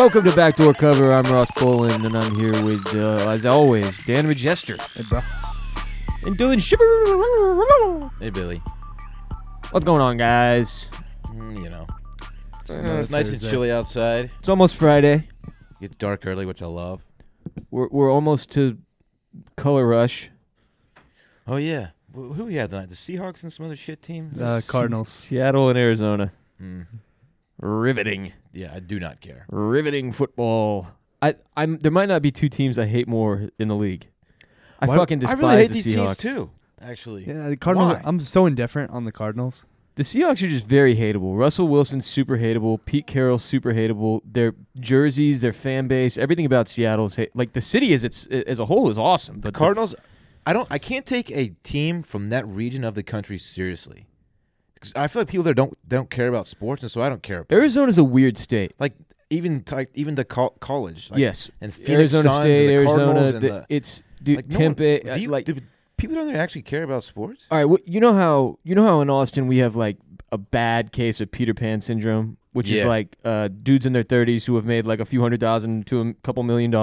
Welcome to Backdoor Cover. I'm Ross Boland, and I'm here with, as always, Dan Regester. Hey, bro. And Dylan Shipper. Hey, Billy. What's going on, guys? You know, It's it's nice and chilly outside. It's almost Friday. It's dark early, which I love. We're almost to Color Rush. Oh, yeah. Who we had tonight? The Seahawks and some other shit teams? Cardinals. Seattle and Arizona. Mm. Riveting. Yeah, I do not care. Riveting football. There might not be two teams I hate more in the league. I fucking despise I really hate the these Seahawks teams, too, actually. Yeah, the Cardinals. Why? I'm so indifferent on the Cardinals. The Seahawks are just very hateable. Russell Wilson's super hateable. Pete Carroll's super hateable. Their jerseys, their fan base, everything about Seattle is like the city as a whole is awesome. The But Cardinals, I can't take a team from that region of the country seriously. 'Cause I feel like people there don't care about sports, and so I don't care about Arizona's a weird state. like even the college. Like, Yes, and Phoenix Arizona Suns State, and the Arizona. Cardinals and It's dude, like, no one- Tempe. do people down there actually care about sports? All right, you know how in Austin we have like a bad case of Peter Pan syndrome, which is Yeah. like dudes in their 30s who have made like a few $100,000 to a couple $1 million,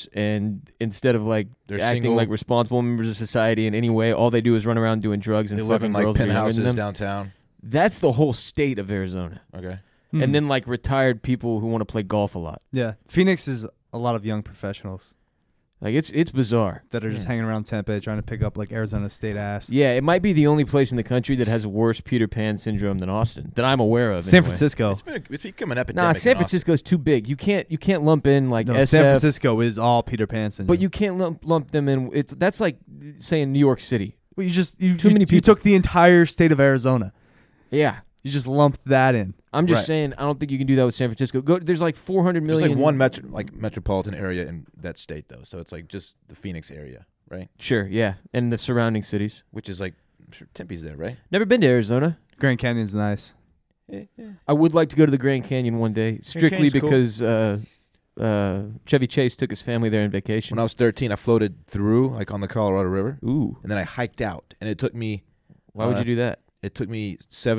and instead of like They're acting single. like responsible members of society in any way, all they do is run around doing drugs and They live fucking in like girls that are younger than penthouses them. downtown. That's the whole state of Arizona. Okay. And then like retired people who want to play golf a lot. Yeah, Phoenix is a lot of young professionals Like it's bizarre. that are just hanging around Tempe trying to pick up like Arizona State ass. Yeah, it might be the only place in the country that has worse Peter Pan syndrome than Austin that I'm aware of. San anyway. Francisco. It's become an epidemic. Nah, in San Austin. Francisco's too big. You can't lump in like No, SF, San Francisco is all Peter Pan syndrome. but you can't lump them in. That's like saying New York City. Well, you Too many You people. took the entire state of Arizona. Yeah, You just lumped that in. I'm just Right. saying. I don't think you can do that with San Francisco. There's like 400 There's million. like one metropolitan area in that state though, so it's like just the Phoenix area, right? Sure, yeah, and the surrounding cities. Which is like, I'm sure Tempe's there, right? Never been to Arizona. Grand Canyon's nice. Yeah. I would like to go to the Grand Canyon one day, strictly Canyon's cool. because Chevy Chase took his family there on vacation. When I was 13, I floated through like on the Colorado River, Ooh, and then I hiked out, and it took me why would you do that? it took me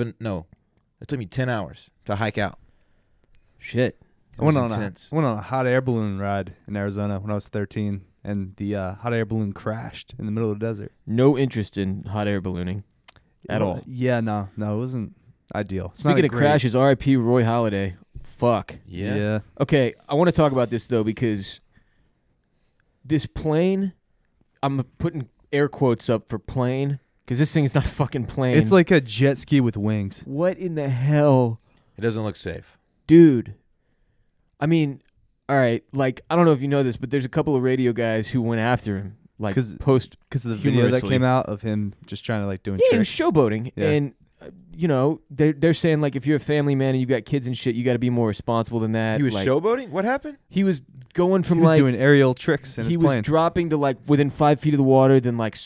10 hours to hike out. Shit. It was intense. I went on a hot air balloon ride in Arizona when I was 13, and the hot air balloon crashed in the middle of the desert. No interest in hot air ballooning at all. Yeah, no, it wasn't ideal. It's Speaking not of crashes, R.I.P. Roy Halladay. Fuck. Yeah. Okay, I want to talk about this, though, because this plane, I'm putting air quotes up for plane, because this thing is not a fucking plane. It's like a jet ski with wings. What in the hell? It doesn't look safe. Dude. I mean, all right, like, I don't know if you know this, but there's a couple of radio guys who went after him, like, 'Cause post. Because of the video that Humorously. came out of him just trying to like doing Yeah, he was tricks. showboating. Yeah. And, they're saying, like, if you're a family man and you got kids and shit, you got to be more responsible than that. He was like, showboating? What happened? He was going from, He was like, doing aerial tricks in he his was plane. dropping to like within 5 feet of the water, then like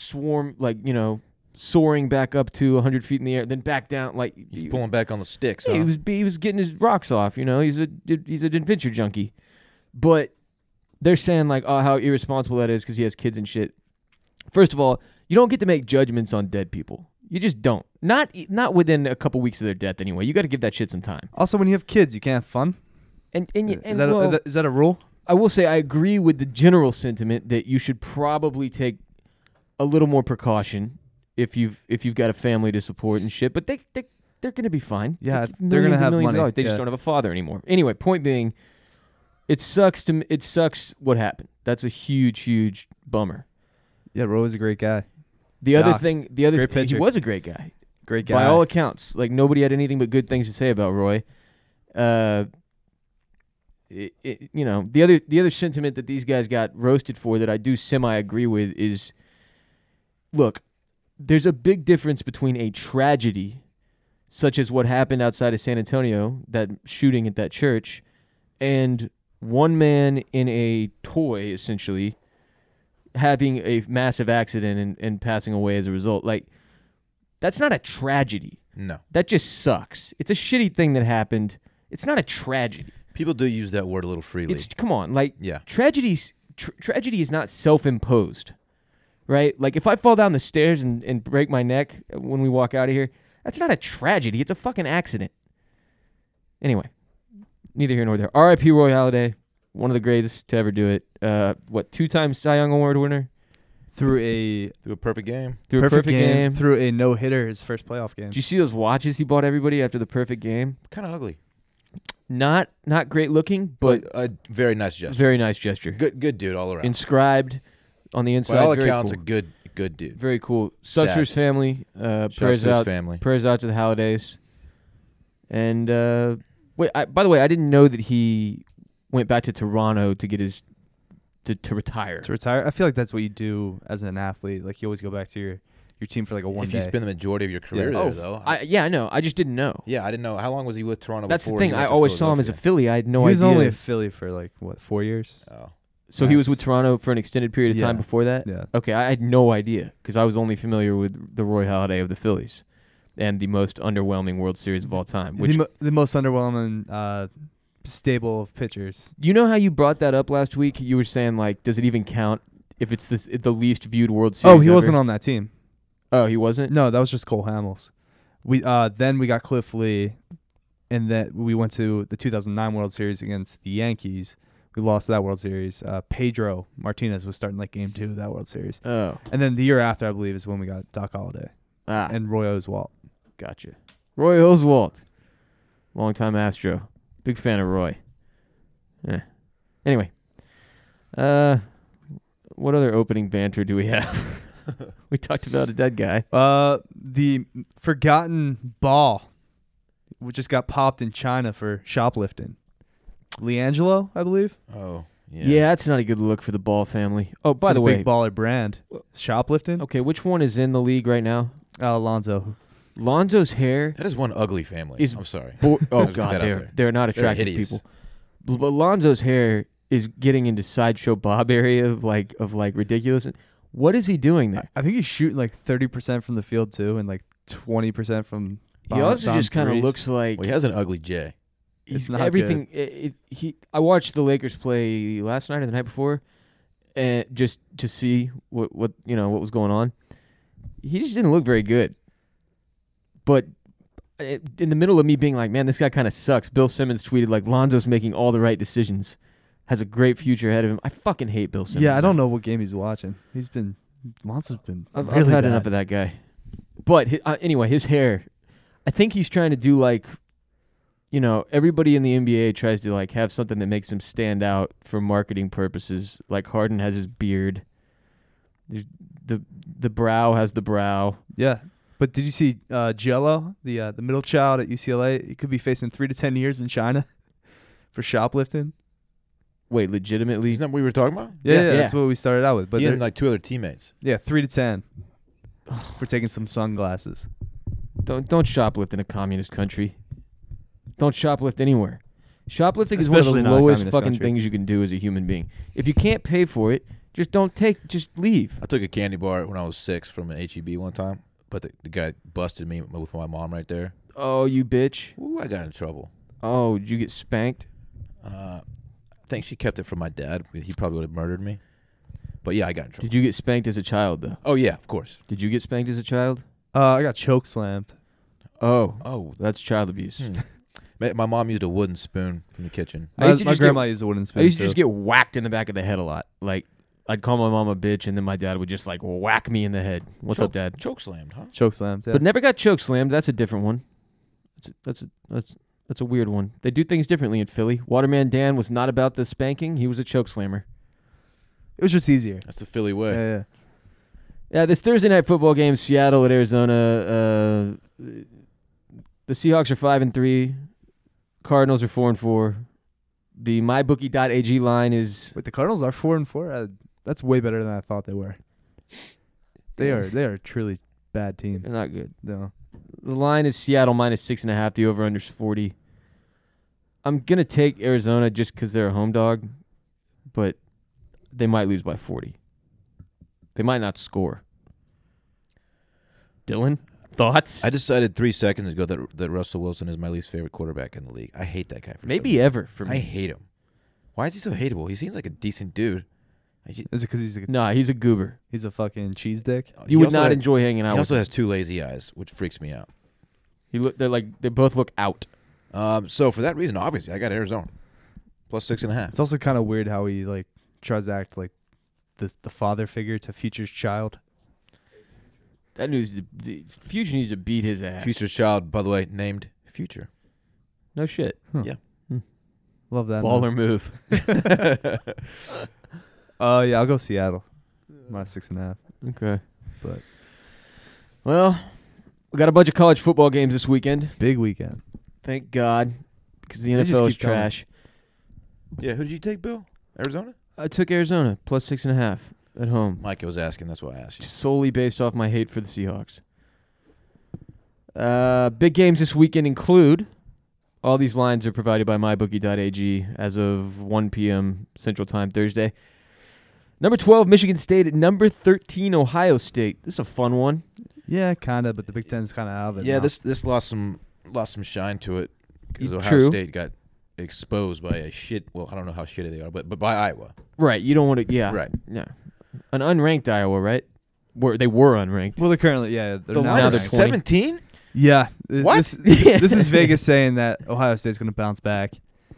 soaring back up to 100 feet in the air, then back down. Like He's pulling back on the sticks. yeah, huh? he was getting his rocks off. He's an adventure junkie. But they're saying like, oh, how irresponsible that is because he has kids and shit. First of all, you don't get to make judgments on dead people. You just don't. Not within a couple weeks of their death anyway. You got to give that shit some time. Also, when you have kids, you can't have fun. Is that a rule? I will say I agree with the general sentiment that you should probably take a little more precaution if you've got a family to support and shit. But they're gonna be fine. Yeah, Millions they're gonna and have millions of money. dollars. They just Yeah. don't have a father anymore. Anyway, point being, it sucks what happened. That's a huge bummer. Yeah, Roy was a great guy. The Doc, other thing, he pitcher. was a great guy. Great guy. By all accounts. Like nobody had anything but good things to say about Roy. The other sentiment that these guys got roasted for that I do semi-agree with is, look, there's a big difference between a tragedy, such as what happened outside of San Antonio, that shooting at that church, and one man in a toy, essentially, having a massive accident and passing away as a result. Like, that's not a tragedy. No. That just sucks. It's a shitty thing that happened. It's not a tragedy. People do use that word a little freely. Come on, like Yeah. tragedy is not self-imposed, right? Like if I fall down the stairs and break my neck when we walk out of here, that's not a tragedy. It's a fucking accident. Anyway, neither here nor there. R.I.P. Roy Halladay. one of the greatest to ever do it. 2-time Cy Young Award winner Through a Through a perfect game. through a perfect game. through a no-hitter, his first playoff game. Did you see those watches he bought everybody after the perfect game? Kind of ugly. Not great looking, but a very nice gesture. very nice gesture. Good dude all around. Inscribed on the inside. By all very accounts, cool. a good dude. Very cool. Sucks for his family. Shouts Prayers to his out. family. Prayers out to the holidays. And by the way, I didn't know that he went back to Toronto to get his to retire. To retire, I feel like that's what you do as an athlete. Like you always go back to your team for like a one If day. you spend the majority of your career Yeah. there, though. I know. I just didn't know. Yeah, I didn't know. How long was he with Toronto That's the before thing. he I went to always saw him as a Philadelphia? Philly. I had no he was idea. only a Philly for like 4 years? Oh. So he was Max. with Toronto for an extended period of time Yeah. before that? Yeah. Okay, I had no idea because I was only familiar with the Roy Halladay of the Phillies and the most underwhelming World Series of all time. Which The most underwhelming stable of pitchers. you know how you brought that up last week? You were saying like, does it even count if it's the least viewed World Series? Oh, he ever? wasn't on that team. Oh, he wasn't. No, that was just Cole Hamels. Then we got Cliff Lee, and then we went to the 2009 World Series against the Yankees. We lost that World Series. Pedro Martinez was starting like Game 2 of that World Series. Oh, And then the year after, I believe, is when we got Doc Holliday and Roy Oswalt. Gotcha. Roy Oswalt, longtime Astro, big fan of Roy. Anyway, what other opening banter do we have? We talked about a dead guy. The forgotten ball, which just got popped in China for shoplifting. Leangelo, I believe. Oh, yeah. Yeah, that's not a good look for the Ball family. Oh, by For the way, big baller brand, shoplifting. okay, which one is in the league right now? Alonzo. Lonzo's hair. That is one ugly family. Is I'm sorry. Oh Just put God, that out there. they're not attractive hideous. people. But Lonzo's hair is getting into Sideshow Bob area of like ridiculous. What is he doing there? I think he's shooting like 30% from the field too, and like 20% from. He also just kind of threes. looks like Well, he has an ugly J. he's It's not everything. I watched the Lakers play last night or the night before, and just to see what was going on. He just didn't look very good. But in the middle of me being like, man, this guy kind of sucks, Bill Simmons tweeted like, Lonzo's making all the right decisions, has a great future ahead of him. I fucking hate Bill Simmons. Yeah, I don't man. know what game he's watching. Lonzo's been. I've really had bad. enough of that guy. But anyway, his hair. I think he's trying to do like, everybody in the NBA tries to like have something that makes him stand out for marketing purposes. Like Harden has his beard. There's the brow has the brow. Yeah, but did you see Jello, the middle child at UCLA? He could be facing 3 to 10 years in China for shoplifting. Wait, legitimately? Isn't that what we were talking about? Yeah, that's what we started out with. But He they're- and like 2 other teammates. 3 to 10 for taking some sunglasses. Don't shoplift in a communist country. Don't shoplift anywhere. Shoplifting is one of the Especially not a lowest communist fucking country. things you can do as a human being. If you can't pay for it, just leave. I took a candy bar when I was 6 from an HEB one time, but the guy busted me with my mom right there. Oh, you bitch. Ooh, I got in trouble. Oh, did you get spanked? I think she kept it from my dad. He probably would have murdered me. But yeah, I got in trouble. Did you get spanked as a child, though? Oh, yeah, of course. Did you get spanked as a child? I got choke slammed. Oh. That's child abuse. My mom used a wooden spoon from the kitchen. I used to My just grandma used a wooden spoon. I used to too. just get whacked in the back of the head a lot. Like, I'd call my mom a bitch, and then my dad would just, like, whack me in the head. What's up, Dad? Choke slammed, huh? choke slammed. Yeah. But never got choke slammed. That's a different one. That's a weird one. They do things differently in Philly. Waterman Dan was not about the spanking. He was a choke slammer. it was just easier. That's the Philly way. Yeah. Yeah, this Thursday night football game, Seattle at Arizona. The Seahawks are 5-3. Cardinals are 4-4. The mybookie.ag line is Wait, the Cardinals are 4-4. That's way better than I thought they were. They are a truly bad team. they're not good. No. The line is Seattle -6.5. The over/under is 40. I'm gonna take Arizona just because they're a home dog, but they might lose by 40. They might not score. Dylan, thoughts? I decided 3 seconds ago that Russell Wilson is my least favorite quarterback in the league. I hate that guy. For Maybe some reason. ever for me. I hate him. Why is he so hateable? He seems like a decent dude. Is it because Nah, he's a goober. he's a fucking cheese dick? You would not enjoy hanging out He with also him. has 2 lazy eyes, which freaks me out. They both look out. So for that reason, obviously, I got Arizona. plus 6.5. It's also kind of weird how he like tries to act like the father figure to Future's child. That news, the Future needs to beat his ass. Future's child, by the way, named Future. No shit. Huh. Yeah. Love that. Baller move. Yeah, I'll go Seattle. Minus 6.5. Okay. But Well, we got a bunch of college football games this weekend. big weekend. Thank God, because the They just NFL is keep coming. trash. Yeah, who did you take, Bill? Arizona? I took Arizona plus 6.5 at home, Micah was asking. That's why I asked you. solely based off my hate for the Seahawks. Big games this weekend include. All these lines are provided by mybookie.ag as of 1 p.m. Central Time Thursday. Number 12, Michigan State at number 13, Ohio State. This is a fun one. Yeah, kind of, but the Big Ten's kind of out of it. Yeah, now. this lost some shine to it because Ohio True. State got exposed by a shit. Well, I don't know how shitty they are, but by Iowa. Right. You don't want to. Yeah. Right. Yeah. An unranked Iowa, right? They were unranked. Well, they're currently they're The now line now is they're 20. 17. Yeah. What? This is Vegas saying that Ohio State's going to bounce back.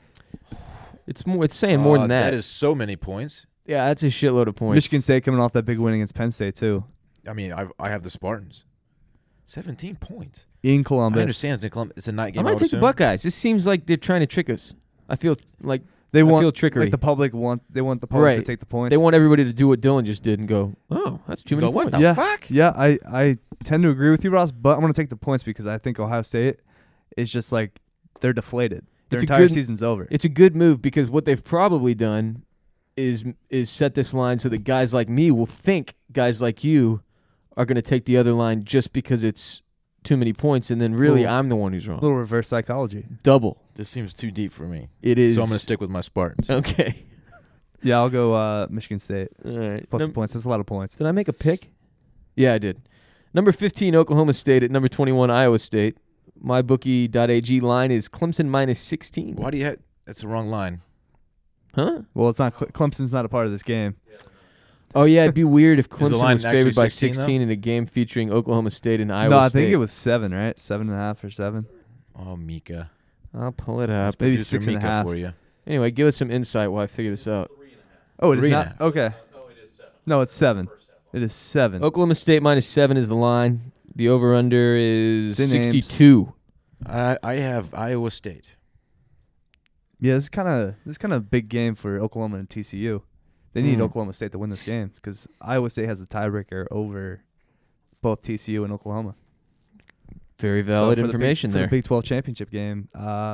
It's more. It's saying more than that. That is so many points. Yeah, that's a shitload of points. Michigan State coming off that big win against Penn State too I mean, I have the Spartans. 17 points. in Columbus. I understand it's in Columbus. It's a night I game. might would take the assume. Buckeyes. This seems like they're trying to trick us. I feel like They I want feel trickery. like the public want the public to Right. take the points. they want everybody to do what Dylan just did and go, oh, that's too You many go, what points. the Yeah. fuck? Yeah, I tend to agree with you, Ross, but I'm going to take the points because I think Ohio State is just like they're deflated. Their It's a entire good- season's over. It's a good move because what they've probably done is set this line so that guys like me will think guys like you are going to take the other line just because it's too many points, and then really Little- I'm the one who's wrong. little reverse psychology. Double. This seems too deep for me. It is. So I'm going to stick with my Spartans. Okay. Yeah, I'll go Michigan State All right. plus the points. That's a lot of points. Did I make a pick? Yeah, I did. Number 15, Oklahoma State at number 21, Iowa State. MyBookie.ag line is Clemson minus 16. Why do you have? That's the wrong line. Huh? Well, it's not Clemson's not a part of this game. Oh, yeah, it'd be weird if the Clemson line was actually favored by 16 though? 16 in a game featuring Oklahoma State and Iowa No, I State. think it was 7, right? 7.5 or 7. Oh, Mika. I'll pull it up. Maybe Producer 6.5. Mika for you. Anyway, give us some insight while I figure this out. Oh, it is 3.5. not. Okay. No, it's 7. It is 7. Oklahoma State minus 7 is the line. The over-under is It's in Ames. 62. I have Iowa State. Yeah, this is kind of a big game for Oklahoma and TCU. They need Mm. Oklahoma State to win this game because Iowa State has the tiebreaker over both TCU and Oklahoma. Very valid So for the information for there. the Big 12 championship game.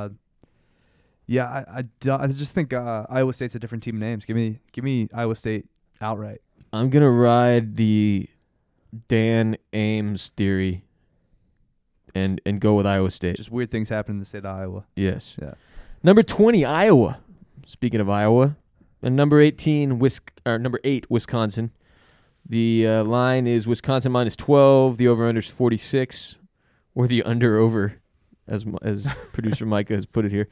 Yeah, I just think Iowa State's a different team in names. Give me Iowa State outright. I'm going to ride the Dan Ames theory and go with Iowa State. Just weird things happen in the state of Iowa. Yes. Yeah. Number 20, Iowa. Speaking of Iowa. And number 18, number 8, Wisconsin. The line is Wisconsin minus 12. The over-under is 46. Or the under-over, as producer Micah has put it here.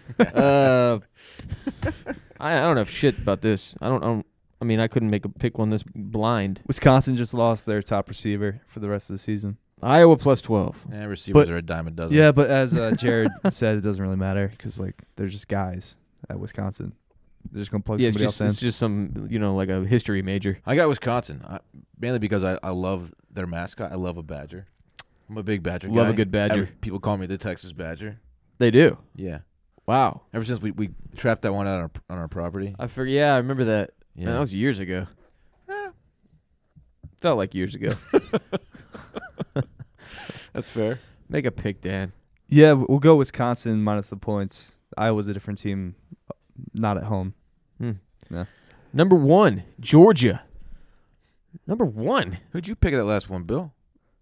I don't have shit about this. I mean, I couldn't pick one this blind. Wisconsin just lost their top receiver for the rest of the season. Iowa plus 12. Yeah, receivers But- are a dime a dozen. Yeah, but as Jared said, it doesn't really matter because they're just guys at Wisconsin. They're just gonna plug Yeah, it's somebody just, else in. it's just some, like a history major. I got Wisconsin, mainly because I love their mascot. I love a badger. I'm a big badger guy. Love a good badger. People call me the Texas Badger. They do. Yeah. Wow. Ever since we trapped that one out on our property. I forget. Yeah, I remember that. Yeah. Man, that was years ago. Felt like years ago. That's fair. Make a pick, Dan. Yeah, we'll go Wisconsin minus the points. Iowa's a different team, not at home. Yeah. Number 1, Georgia. Number 1, Who'd you pick at that last one, Bill?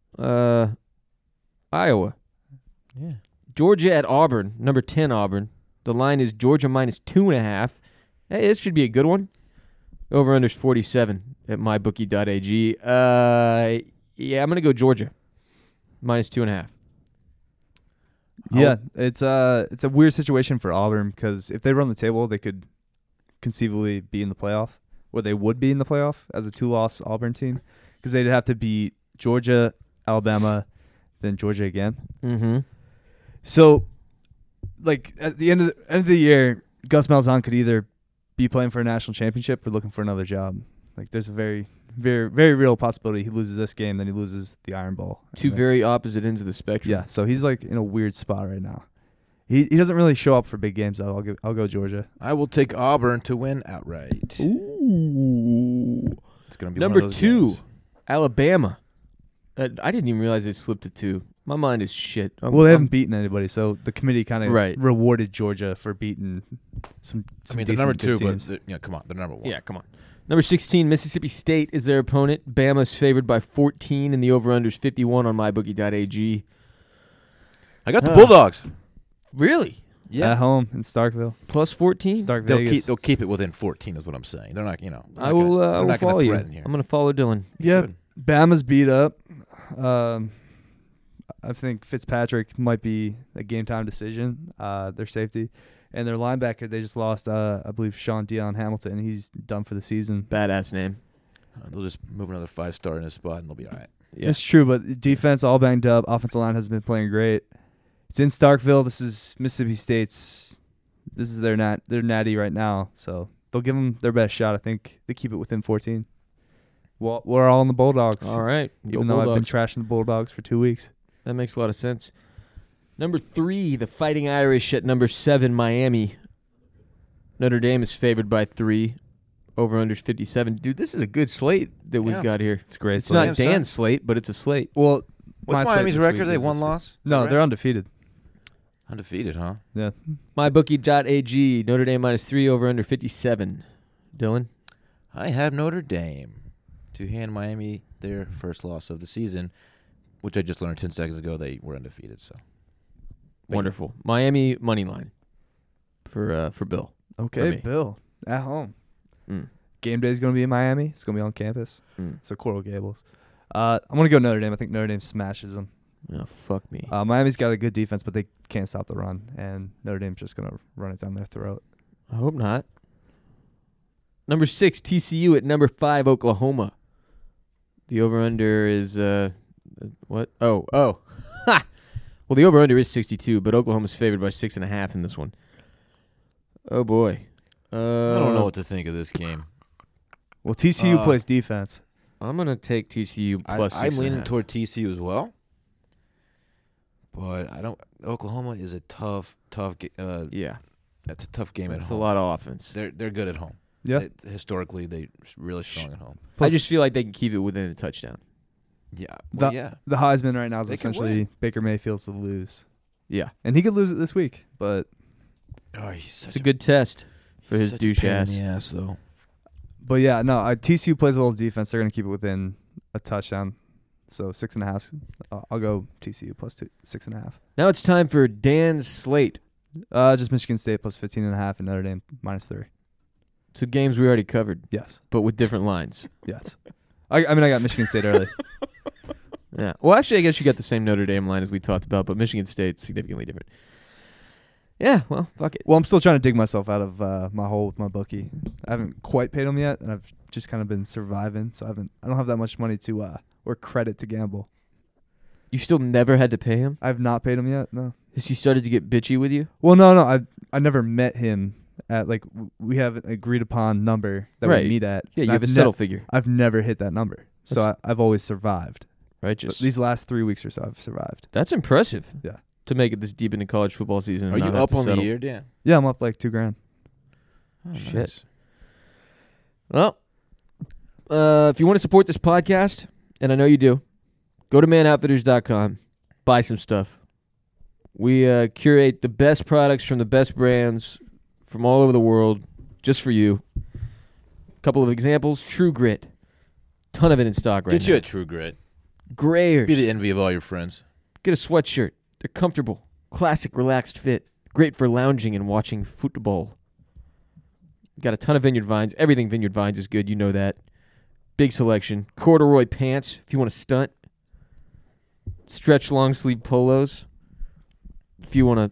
Iowa. Yeah. Georgia at Auburn. Number 10, Auburn. The line is Georgia minus 2.5. Hey, this should be a good one. Over under's 47 at mybookie.ag. Yeah, I'm gonna go Georgia minus 2.5. Yeah, it's a weird situation for Auburn because if they run the table, they could conceivably be in the playoff, or they would be in the playoff as a 2-loss Auburn team because they'd have to beat Georgia, Alabama, then Georgia again. Mm-hmm. So, like at the end of the year, Gus Malzahn could either be playing for a national championship or looking for another job. Like, there's a very, very, very real possibility he loses this game, then he loses the Iron Bowl. Two And very opposite ends of the spectrum. yeah. So he's like in a weird spot right now. He doesn't really show up for big games though. I'll go Georgia. I will take Auburn to win outright. Ooh. It's going to be Number one of those 2, games. Alabama. I didn't even realize they slipped to 2. My mind is shit. Well, they haven't beaten anybody, so the committee kind of Right. rewarded Georgia for beating some I mean, they're decent number good 2, teams. but come on, they're number 1. Yeah, come on. Number 16, Mississippi State is their opponent. Bama's favored by 14, and the over-under's 51 on mybookie.ag. I got the Bulldogs. Really? At home in Starkville. Plus 14? Stark They'll Vegas. they'll keep it within 14 is what I'm saying. They're not, I will they're not gonna follow you. threaten here. I'm going to follow Dylan. Yeah, Should. Bama's beat up. I think Fitzpatrick might be a game time decision. Their safety and their linebacker, they just lost. I believe Sean Dion Hamilton. He's done for the season. Badass name. They'll just move another 5-star in his spot, and they'll be all right. Yeah. It's true, but defense all banged up. Offensive line has been playing great. It's in Starkville. This is Mississippi State's. This is their natty right now, so they'll give them their best shot. I think they keep it within 14. Well, we're all on the Bulldogs. All right. Even though I've been trashing the Bulldogs for 2 weeks. That makes a lot of sense. Number 3, the Fighting Irish at number 7, Miami. Notre Dame is favored by 3. Over-under's 57. Dude, this is a good slate that we've Yeah, got here. It's great. It's slate. not Dan's slate, but it's a slate. Well, What's my slate Miami's this record? week They is one this loss? week. No, Right? they're undefeated. Undefeated, huh? Yeah. MyBookie.ag, Notre Dame minus 3, over-under 57. Dylan? I have Notre Dame to hand Miami their first loss of the season, which I just learned 10 seconds ago they were undefeated. So Wonderful. Miami money line for Bill. Okay, me. Bill at home. Mm. Game day is going to be in Miami. It's going to be on campus. Mm. So Coral Gables. I'm going to go Notre Dame. I think Notre Dame smashes them. Oh, fuck me. Miami's got a good defense, but they can't stop the run, and Notre Dame's just going to run it down their throat. I hope not. Number 6, TCU at number 5, Oklahoma. The over-under is, what? Oh. Ha! Well, the over-under is 62, but Oklahoma's favored by 6.5 in this one. Oh, boy. I don't know what to think of this game. Well, TCU plays defense. I'm going to take TCU plus I'm 6.5. leaning toward TCU as well, but I don't. Oklahoma is a tough. Yeah. That's a tough game That's at a home. lot of offense. They're good at home. Yeah. Historically, they're really strong at home. I just feel like they can keep it within a touchdown. Yeah. The- Yeah. The Heisman right now is They can essentially Baker Mayfield's to lose. Yeah. And he could lose it this week, but Oh, he's such It's a good test for his such a douche pain in ass. the ass, though. yeah, no, TCU plays a little defense. They're going to keep it within a touchdown. So 6.5. I'll go TCU plus 6.5. Now it's time for Dan's slate. Just Michigan State plus 15.5 and Notre Dame minus 3. So games we already covered, Yes. but with different lines. Yes. I got Michigan State early. Yeah. Well, actually, I guess you got the same Notre Dame line as we talked about, but Michigan State's significantly different. Yeah, well, fuck it. Well, I'm still trying to dig myself out of my hole with my bookie. I haven't quite paid them yet, and I've just kind of been surviving. So I don't have that much money to or credit to gamble. You still never had to pay him? I have not paid him yet. No. Has he started to get bitchy with you? Well, no. I never met him at we have an agreed upon number that Right. we meet at. Yeah, and you have I've a settle figure. I've never hit that number, so That's- I've always survived. But Righteous. these last 3 weeks or so, I've survived. That's impressive. Yeah. To make it this deep into college football season. And Are not you have up to on settle. the year, Dan? Yeah, I'm up like $2,000. Oh, Shit. nice. Well, if you want to support this podcast, and I know you do, go to manoutfitters.com, buy some stuff. We curate the best products from the best brands from all over the world just for you. A couple of examples. True Grit. Ton of it in stock right Get now. you a True Grit. Grayers. Be the envy of all your friends. Get a sweatshirt. They're comfortable. Classic, relaxed fit. Great for lounging and watching football. Got a ton of Vineyard Vines. Everything Vineyard Vines is good. You know that. Big selection. Corduroy pants if you want to stunt. Stretch long sleeve polos if you want to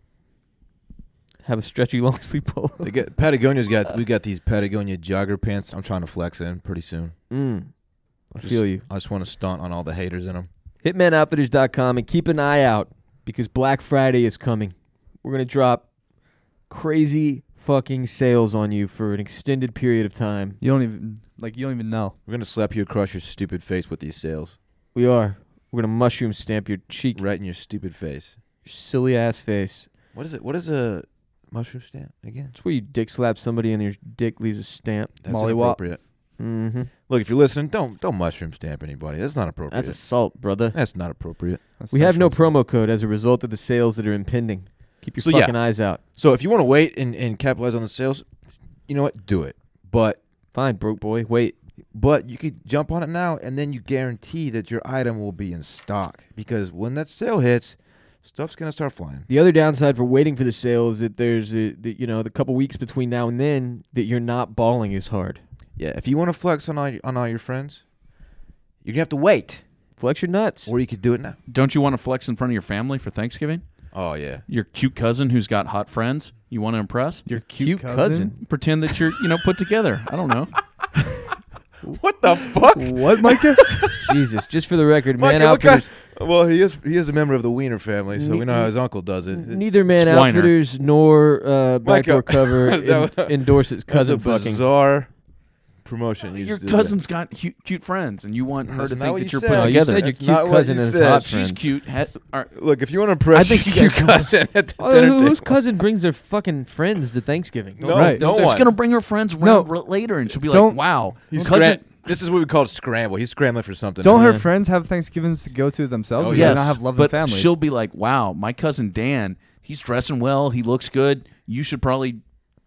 have a stretchy long sleeve polo. We got these Patagonia jogger pants. I'm trying to flex in pretty soon. I feel you. I just want to stunt on all the haters in them. HitmanOutfitters.com and keep an eye out because Black Friday is coming. We're going to drop crazy fucking sales on you for an extended period of time. You don't even know. We're gonna slap you across your stupid face with these sales, We are. We're gonna mushroom stamp your cheek, right in your stupid face. your silly ass face. What is it? What is a mushroom stamp again? It's where you dick slap somebody and your dick leaves a stamp. That's Mollywop. inappropriate. Mm-hmm. Look, if you're listening, don't mushroom stamp anybody. That's not appropriate. That's assault, brother. That's not appropriate. That's We have no sexual promo code as a result of the sales that are impending. Keep your So, yeah. fucking eyes out. So if you want to wait and capitalize on the sales, you know what? Do it. But Fine, broke boy. Wait. you could jump on it now, and then you guarantee that your item will be in stock. Because when that sale hits, stuff's gonna start flying. The other downside for waiting for the sale is that there's the couple weeks between now and then that you're not balling as hard. Yeah, if you want to flex on all your friends, you're gonna have to wait, Flex your nuts. or you could do it now. Don't you want to flex in front of your family for Thanksgiving? Oh yeah. Your cute cousin who's got hot friends you want to impress? Your Cute cousin. Pretend that you're, put together. I don't know. What the fuck? What, Micah? Jesus, just for the record, Micah, Man what kind- Outfitters. Well, he is a member of the Wiener family, so we know how his uncle does it. Neither Man It's Weiner. Outfitters nor Backdoor Micah, Cover that- endorses That's cousin a fucking. bizarre promotion. You Your just did cousin's got cute friends, and you want her That's to not think what that you you're said. put No, you together. said your That's cute not what cousin you and his said. hot She's friends. cute. that. Look, if you want to impress I think you your guys- cousin at the Oh, dinner whose table, cousin brings their fucking friends to Thanksgiving? No, Right. don't She's want. gonna bring her friends around later, and she'll be like, Don't- "Wow, He's cousin." this is what we call a scramble. He's scrambling for something. Don't her Yeah. friends have Thanksgivings to go to themselves? Oh, Or do yes. they not have loving but families? she'll be like, "Wow, my cousin Dan, he's dressing well. He looks good. You should probably,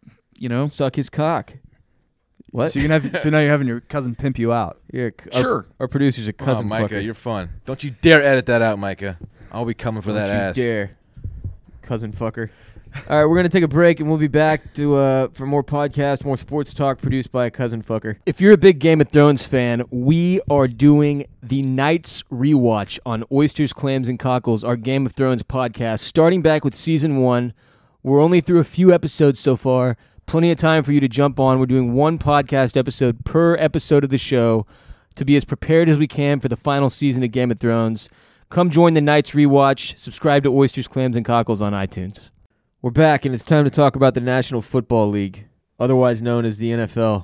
Suck his cock. What? So so now you're having your cousin pimp you out. You're Sure. Our producer's a cousin Micah, fucker. you're fun. Don't you dare edit that out, Micah. I'll be coming for Don't that you ass. dare, cousin fucker. All right, we're gonna take a break and we'll be back to for more podcast, more sports talk produced by a cousin fucker. If you're a big Game of Thrones fan, we are doing the Knights rewatch on Oysters, Clams, and Cockles, our Game of Thrones podcast, starting back with season 1. We're only through a few episodes so far. Plenty of time for you to jump on. We're doing one podcast episode per episode of the show to be as prepared as we can for the final season of Game of Thrones. Come join the Knights rewatch. Subscribe to Oysters, Clams, and Cockles on iTunes. We're back, and it's time to talk about the National Football League, otherwise known as the NFL.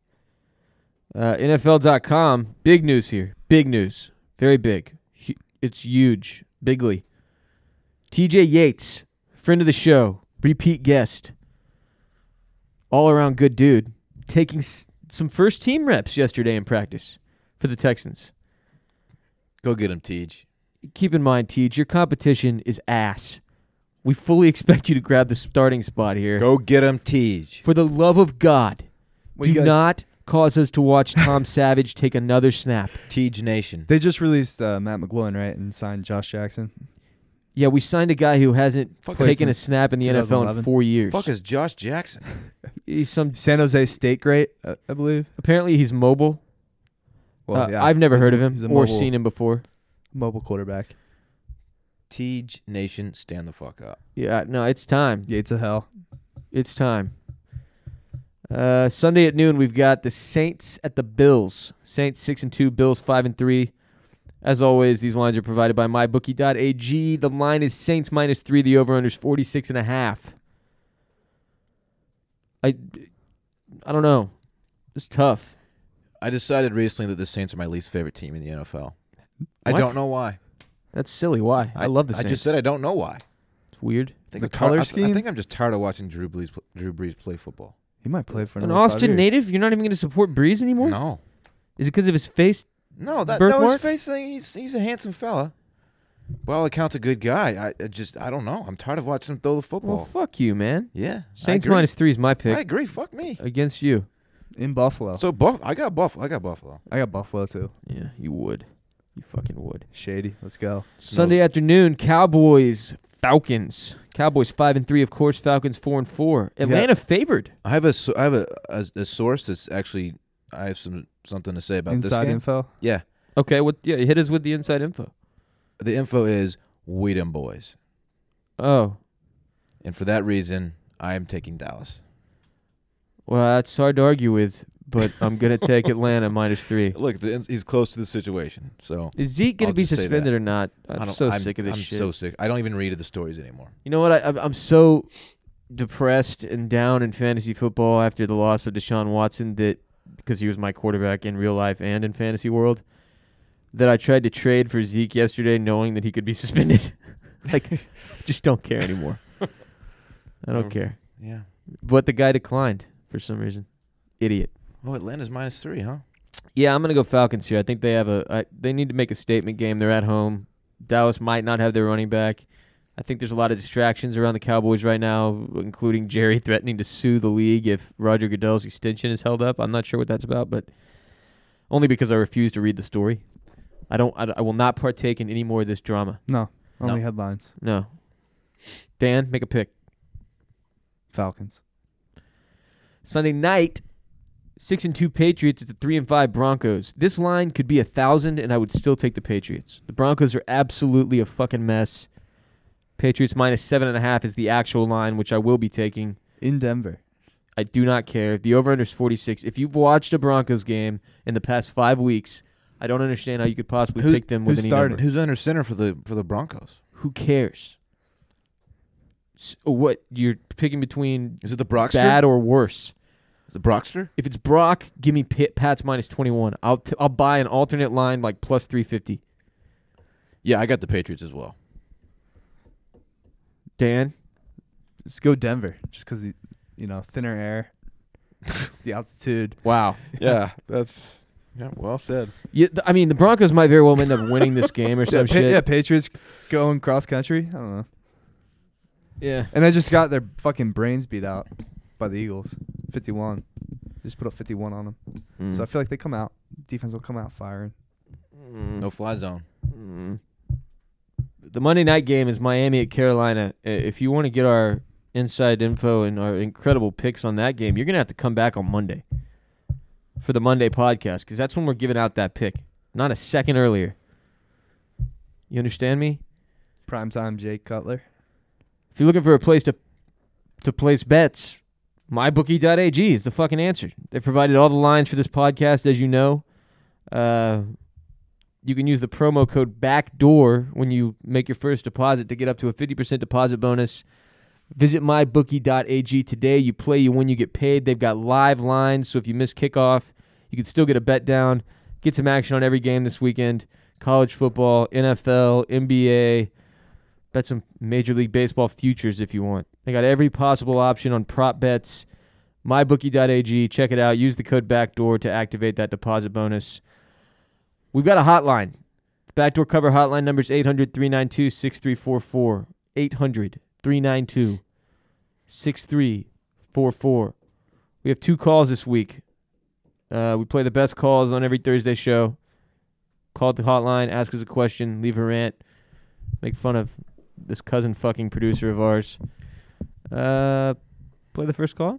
NFL.com, big news here. Big news. Very big. It's huge. Bigly. TJ Yates, friend of the show, repeat guest, all-around good dude, taking some first-team reps yesterday in practice for the Texans. Go get him, Tej. Keep in mind, Tej, your competition is ass. We fully expect you to grab the starting spot here. Go get him, Tej. For the love of God, Well, you do guys- not cause us to watch Tom Savage take another snap. Tej Nation. They just released Matt McGloin, right, and signed Josh Jackson. Yeah, we signed a guy who hasn't Fuck taken a since snap in the NFL in 2011. 4 years. Fuck is Josh Jackson? He's some. San Jose State great, I believe. Apparently, he's mobile. Well, yeah, I've never he's heard a- of him he's a or mobile- seen him before. Mobile quarterback. Tej Nation, stand the fuck up. Yeah, no, it's time. Yates of hell. It's time. Sunday at noon, we've got the Saints at the Bills. Saints 6-2, Bills 5-3. As always, these lines are provided by mybookie.ag. The line is Saints -3. The over/under is 46.5. I don't know. It's tough. I decided recently that the Saints are my least favorite team in the NFL. I What? don't know why. That's silly. Why? I love the Saints. I just said I don't know why. It's weird. I think The I'm tired- color I scheme? think I'm just tired of watching Drew Brees play football. He might play for An another 5 Austin years. native? You're not even going to support Breeze anymore? No, Is it because of his face? no, that Birthmark? was face thing. He's a handsome fella. By all accounts, a good guy. I don't know. I'm tired of watching him throw the football. Well, fuck you, man. Yeah, Saints I agree. -3 is my I pick agree. Fuck me. against you. In Buffalo. So I got Buffalo. I got Buffalo, too. Yeah, you would. You fucking would. Shady. Let's go. Sunday afternoon, Cowboys, Falcons. Cowboys 5-3, of course. Falcons 4-4. Atlanta favored. I have a source that's actually I have something to say about this Inside game. info. Yeah, Okay, hit us with the inside info. the info is we them boys, Oh, and for that reason, I am taking Dallas. well, that's hard to argue with, but I'm gonna take Atlanta -3. Look, he's close to the situation, so Is Zeke gonna I'll be just say suspended that. or not? I'm so sick of this I'm shit. so sick. I don't even read the stories anymore. You know what? I'm so depressed and down in fantasy football after the loss of Deshaun Watson because he was my quarterback in real life and in fantasy world, that I tried to trade for Zeke yesterday knowing that he could be suspended. Just don't care anymore. I don't care. Yeah. But the guy declined for some reason. Idiot. Oh, Atlanta's -3, huh? Yeah, I'm going to go Falcons here. I think they have they need to make a statement game. They're at home. Dallas might not have their running back. I think there's a lot of distractions around the Cowboys right now, including Jerry threatening to sue the league if Roger Goodell's extension is held up. I'm not sure what that's about, but only because I refuse to read the story. I will not partake in any more of this drama. No, only headlines. No. Dan, make a pick. Falcons. Sunday night, 6-2 Patriots at the 3-5 Broncos. This line could be 1,000, and I would still take the Patriots. The Broncos are absolutely a fucking mess. Patriots -7.5 is the actual line, which I will be taking. In Denver. I do not care. The over-under is 46. If you've watched a Broncos game in the past 5 weeks, I don't understand how you could possibly pick them with any number. Who's under center for the Broncos? Who cares? What, you're picking between Is it the Brockster? bad or worse? Is it Brockster? If it's Brock, give me Pats -21. I'll buy an alternate line like plus 350. Yeah, I got the Patriots as well. Dan? Let's go Denver, just because the thinner air, the altitude. Wow. Yeah, that's well said. Yeah, I mean, the Broncos might very well end up winning this game or some shit. Yeah, Patriots going cross country. I don't know. Yeah. And they just got their fucking brains beat out by the Eagles, 51. Just put up 51 on them. So I feel like they come out. Defense will come out firing. No fly zone. The Monday night game is Miami at Carolina. If you want to get our inside info and our incredible picks on that game, you're going to have to come back on Monday for the Monday podcast because that's when we're giving out that pick, not a second earlier. You understand me? Primetime Jake Cutler. If you're looking for a place to place bets, mybookie.ag is the fucking answer. They provided all the lines for this podcast, as you know. You can use the promo code BACKDOOR when you make your first deposit to get up to a 50% deposit bonus. Visit mybookie.ag today. You play, you win, you get paid. They've got live lines, so if you miss kickoff, you can still get a bet down. Get some action on every game this weekend. College football, NFL, NBA. Bet some Major League Baseball futures if you want. They got every possible option on prop bets. mybookie.ag. Check it out. Use the code BACKDOOR to activate that deposit bonus. We've got a hotline. The Backdoor Cover hotline number is 800-392-6344. 800-392-6344. We have 2 calls this week. We play the best calls on every Thursday show. Call the hotline, ask us a question, leave a rant, make fun of this cousin fucking producer of ours. Play the first call.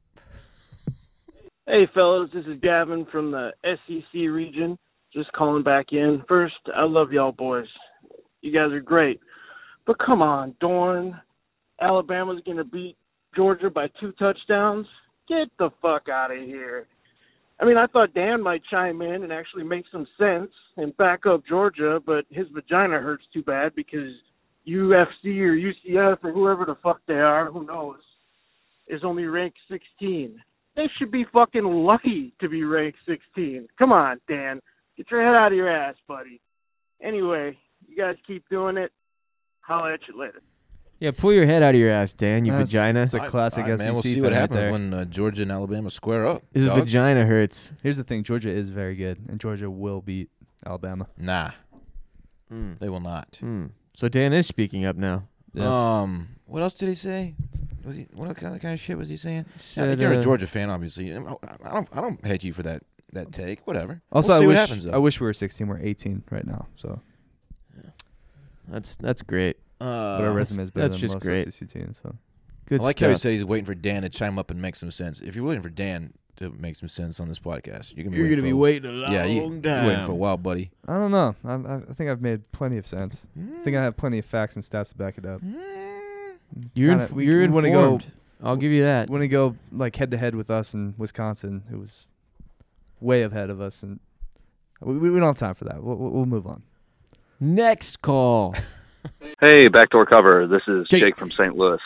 Hey, fellas, this is Gavin from the SEC region. Just calling back in. First, I love y'all boys. You guys are great. But come on, Dorn. Alabama's going to beat Georgia by 2 touchdowns? Get the fuck out of here. I mean, I thought Dan might chime in and actually make some sense and back up Georgia, but his vagina hurts too bad because UFC or UCF or whoever the fuck they are, who knows, is only ranked 16. They should be fucking lucky to be ranked 16. Come on, Dan. Get your head out of your ass, buddy. Anyway, you guys keep doing it. Holla at you later. Yeah, pull your head out of your ass, Dan, you vagina. It's a classic SEC man, we'll see fan what right happens there. when Georgia and Alabama square up. His dog. vagina hurts. Here's the thing. Georgia is very good, and Georgia will beat Alabama. Nah. They will not. So Dan is speaking up now. Yeah. What else did he say? What kind of shit was he saying? Said, You're a Georgia fan, obviously. I don't hate you for that take. Whatever. Also, we'll see I what wish happens, though. I wish we were 16. We're 18 right now, so That's great. but our resume is better that's than just most great. SEC teams. So Good I like stuff. how he said he's waiting for Dan to chime up and make some sense. If you're waiting for Dan to make some sense on this podcast, you're gonna be waiting a long you're time. waiting for a while, buddy. I don't know. I think I've made plenty of sense. I think I have plenty of facts and stats to back it up. You're we wanna go- informed. I'll give you that. When we go like head to head with us in Wisconsin, who was way ahead of us, and we don't have time for that. We'll move on. Next call. Hey, Backdoor Cover. This is Jake. Jake from St. Louis.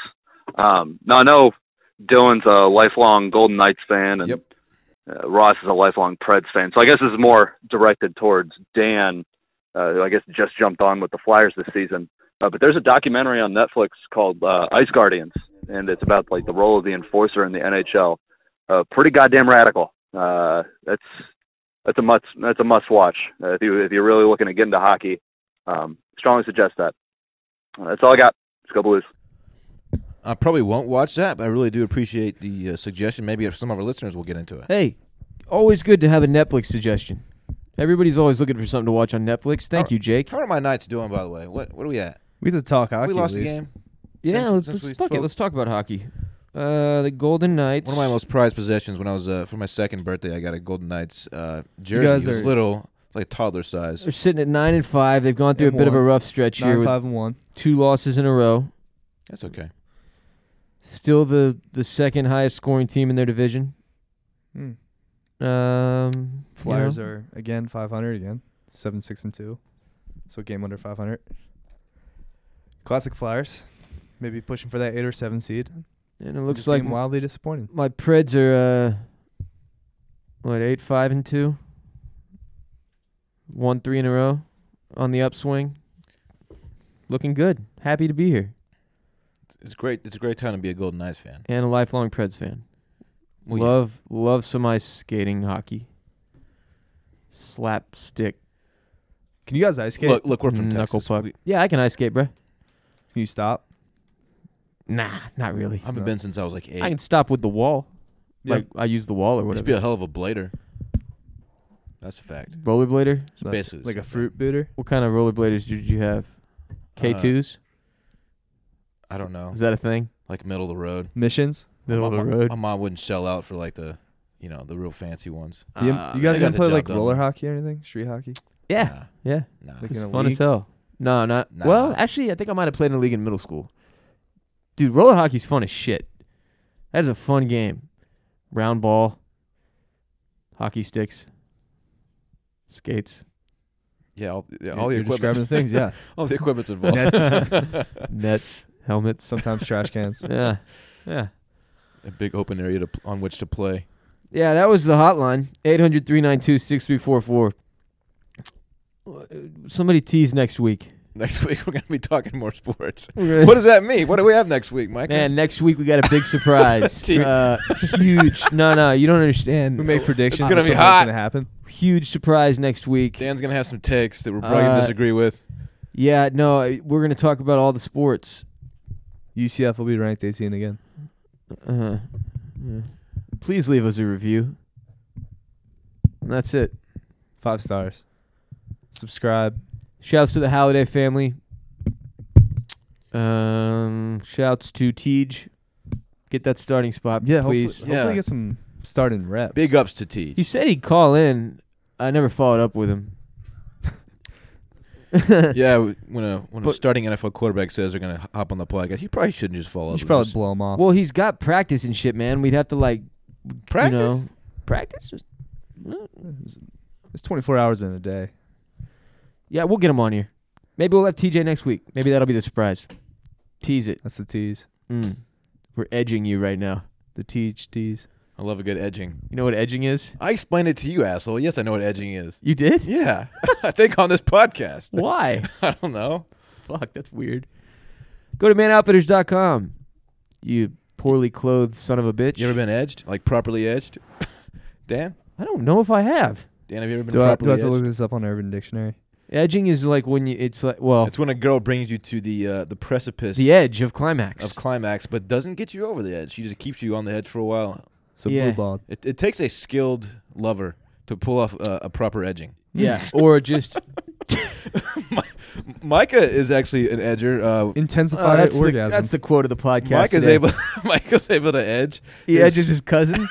Now I know Dylan's a lifelong Golden Knights fan, and Yep. Ross is a lifelong Preds fan. So I guess this is more directed towards Dan, who I guess just jumped on with the Flyers this season. But there's a documentary on Netflix called Ice Guardians, and it's about like the role of the enforcer in the NHL. Pretty goddamn radical. That's a must watch if you're really looking to get into hockey. Strongly suggest that. That's all I got. Let's go Blues. I probably won't watch that, but I really do appreciate the suggestion. Maybe if some of our listeners will get into it. Hey, always good to have a Netflix suggestion. Everybody's always looking for something to watch on Netflix. Thank you, Jake. How are my Knights doing, by the way? What are we at? We have to talk Have hockey. we lost at the least. game? Yeah, Since let's we fuck it. spoke? Let's talk about hockey. The Golden Knights. One of my most prized possessions when I was for my second birthday, I got a Golden Knights jersey. guys It was are- little, it's like toddler size. They're sitting at 9-5. They've gone through a And bit of a one. rough stretch here with 9-5-1. 2 losses in a row. That's okay. Still the second highest scoring team in their division. Flyers are again 500 again, 7-6-2, so a game under 500. Classic Flyers, maybe pushing for that 8 or 7 seed. and it looks Just like being wildly disappointing. my Preds are 8-5-2, 1-3 in a row on the upswing. Looking good. Happy to be here, It's great. It's a great time to be a Golden Knights fan. and a lifelong Preds fan. Well, yeah. Love some ice skating hockey. Slapstick Can you guys ice skate? Look, we're from knuckle Texas. puck. Yeah, I can ice skate, bruh. Can you stop? Nah, not really. I haven't been since I was like 8. I can stop with the wall. Yeah. Like I use the wall or Used whatever. to be a hell of a blader. That's a fact. Rollerblader? It's Like- basically like a something. fruit booter. What kind of rollerbladers did you have? K2s? I don't know. Is that a thing? Like middle of the road. Missions. Middle of the My road? mom wouldn't shell out for like the real fancy ones. You guys they got ever the play job like done. roller hockey or anything? Street hockey? Yeah. Yeah. Nah. Like It's in a fun league? as hell. No, not. Nah. Well, actually, I think I might have played in a league in middle school. Dude, roller hockey's fun as shit. That is a fun game. Round ball, hockey sticks, skates, Yeah, all the You're equipment. describing the things, yeah. all the equipment's involved. nets, helmets. Sometimes trash cans. Yeah. Yeah. A big open area on which to play. Yeah, that was the hotline. 800-392-6344. Somebody tease next week. Next week we're gonna be talking more sports. We're gonna- What does that mean? What do we have next week, Mike? Man, next week we got a big surprise. Team. Huge. No, you don't understand. We make predictions. It's gonna of be something hot. that's gonna happen. Huge surprise next week. Dan's gonna have some takes that we're probably gonna disagree with. Yeah, no, we're going to talk about all the sports. UCF will be ranked 18 again. Yeah. Please leave us a review. And that's it. 5 stars. Subscribe. Shouts to the Halliday family. Shouts to Tej. Get that starting spot, Yeah, please. Hopefully get some starting reps. Big ups to T. He said he'd call in. I never followed up with him. Yeah, when a But- starting NFL quarterback says they're gonna hop on the podcast, you probably shouldn't just follow You up. should with probably us. blow them off. Well, he's got practice and shit, man. We'd have to, Practice? you know, practice? It's 24 hours in a day. Yeah, we'll get him on here. Maybe we'll have TJ next week. Maybe that'll be the surprise. Tease it. That's the tease. We're edging you right now. The tease. I love a good edging. You know what edging is? I explained it to you, asshole. Yes, I know what edging is. You did? Yeah, I think on this podcast. Why? I don't know. Fuck, that's weird. Go to manoutfitters.com. You poorly clothed son of a bitch. You ever been edged? Like properly edged? Dan? I don't know if I have. Dan, have you ever been Do I properly have to edged? look this up on Urban Dictionary? Edging is like when it's like, well, It's when a girl brings you to the precipice the edge of climax. of climax, but doesn't get you over the edge. She just keeps you on the edge for a while. So Yeah. blue balled. It takes a skilled lover to pull off a proper edging. Yeah, or just Micah is actually an edger. Intensify that's orgasm. that's the quote of the podcast. Micah's today. able. Micah's able to edge. He edges his cousin,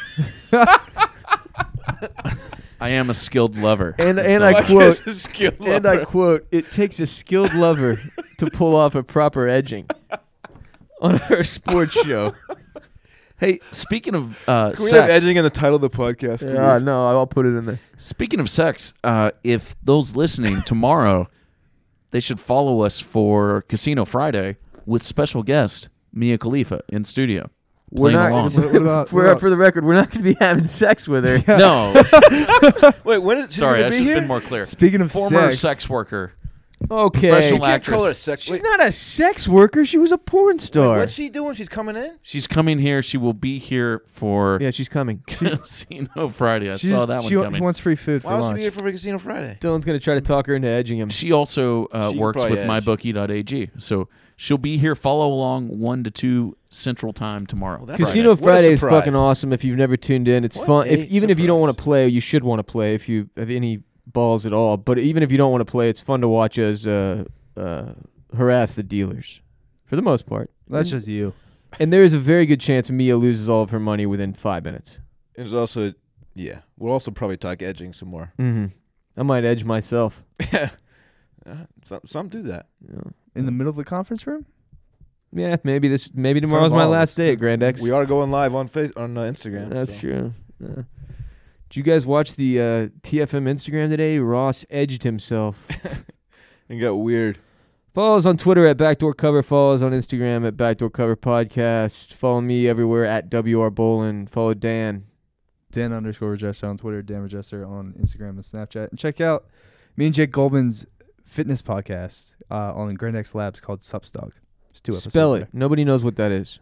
I am a skilled lover. and So- I Micah quote, is a skilled and I lover. quote, it takes a skilled lover to pull off a proper edging on our sports show. Hey, speaking of Can we sex, have edging in the title of the podcast, please? Yeah, no, I'll put it in there. speaking of sex, if those listening tomorrow, they should follow us for Casino Friday with special guest Mia Khalifa in studio. We're Playing not. along. What about- For the record, we're not going to be having sex with her. No, Wait, when is she sorry, gonna I be should have here? been more clear. Speaking of Former sex, sex worker, Okay. professional Can't call her actress. sex. She's Wait, not a sex worker. She was a porn star. what's she doing? She's coming in. She's coming here. She will be here for Yeah, she's coming. Casino Friday. I she saw just- that one she coming. wants free food for Why would she lunch. be here for Casino Friday? Dylan's going to try to talk her into edging him. She also She works probably with edge. mybookie.ag. So she'll be here. Follow along 1 to 2 Central Time tomorrow. Well, that's Casino Friday. What a Friday is surprise. fucking awesome. If you've never tuned in, it's What fun. a Even if you don't want surprise. to play, you should want to play if you have any balls at all. But even if you don't want to play, it's fun to watch us harass the dealers, for the most part. That's just you. And there is a very good chance Mia loses all of her money within 5 minutes. It's also, yeah. We'll also probably talk edging some more. Mm-hmm. I might edge myself. Some do that. In the middle of the conference room? Yeah, maybe tomorrow's my all of last us. day at Grand X. We are going live on Instagram. That's so. true. Did you guys watch the TFM Instagram today? Ross edged himself. It got weird. Follow us on Twitter at Backdoor Cover. Follow us on Instagram at Backdoor Cover Podcast. Follow me everywhere at WR Bolin. Follow Dan. Dan_Regester on Twitter, Dan Regester on Instagram and Snapchat. And check out me and Jake Goldman's fitness podcast on Grand X Labs called Supsdog. It's 2 episodes. Spell it. Nobody knows what that is.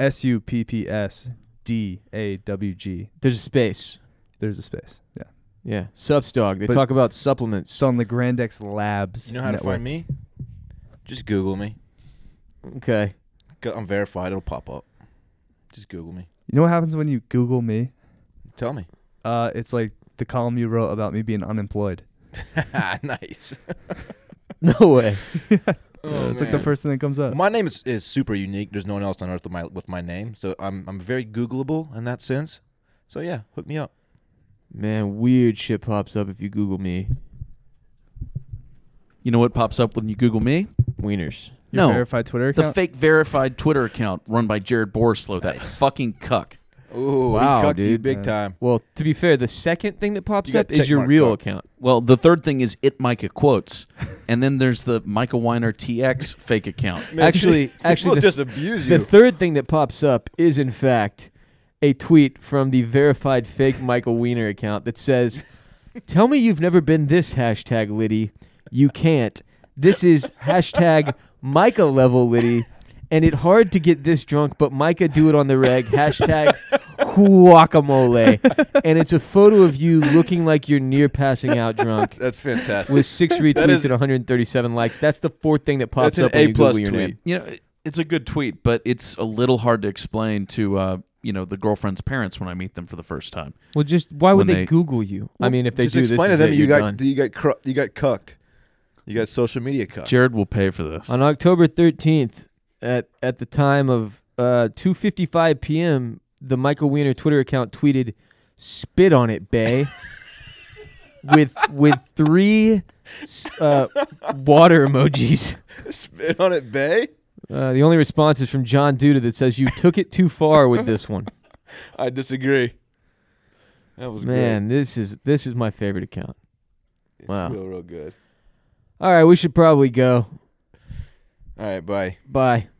SUPPSDAWG. There's a space. There's a space. Yeah. Yeah. Supsdog. They But- talk about supplements. It's on the Grand X Labs. You know how to network. find me? Just Google me. Okay. I'm verified. It'll pop up. Just Google me. You know what happens when you Google me? Tell me. It's like the column you wrote about me being unemployed. Nice. No way. It's like the first thing that comes up. My name is super unique. There's no one else on earth with my name, so I'm very Googleable in that sense. So yeah, hook me up. Man, weird shit pops up if you Google me. You know what pops up when you Google me? Wieners. Your No. verified Twitter The account? fake verified Twitter account run by Jared Borslow. That fucking cuck. Ooh, Wow, he cucked you dude. big time. Well, to be fair, the second thing that pops You up got is your checkmark real fucked. account. Well, the third thing is it Micah quotes, and then there's the Micah Weiner TX fake account. Actually, People the- just abuse The you. third thing that pops up is, in fact, a tweet from the verified fake Michael Weiner account that says, "Tell me you've never been this hashtag Liddy. You can't. This is hashtag Micah level Liddy. And it hard to get this drunk, but Micah do it on the reg. Hashtag guacamole." And it's a photo of you looking like you're near passing out drunk That's fantastic. with 6 That retweets is- and 137 likes. That's the fourth thing that pops That's an up when you A-plus Google your tweet. name. You know, it's a good tweet, but it's a little hard to explain to the girlfriend's parents when I meet them for the first time. Well, just why would When they they- Google you? I mean, if they just do, this explain is to them it, you you're got done. you got cucked. You got social media cucked. Jared will pay for this. On October 13th, at the time of 2:55 p.m., the Michael Weiner Twitter account tweeted, "Spit on it, bae," with 3 water emojis. Spit on it, bae. The only response is from John Duda that says, "You took it too far with this one." I disagree. That was Man, this is my favorite account. great. wow. It's real good. All right, we should probably go. All right, bye. Bye.